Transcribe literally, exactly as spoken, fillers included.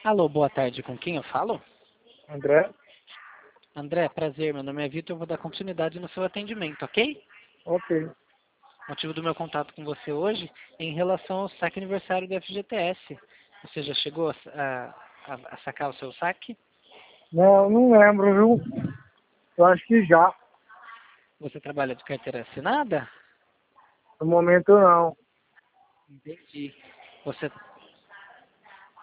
Alô, boa tarde. Com quem eu falo? André? André, prazer. Meu nome é Vitor. Eu vou dar continuidade no seu atendimento, ok? Ok. O motivo do meu contato com você hoje é em relação ao saque aniversário do F G T S. Você já chegou a, a, a sacar o seu saque? Não, não lembro, viu? Eu acho que já. Você trabalha de carteira assinada? No momento não. Entendi. Você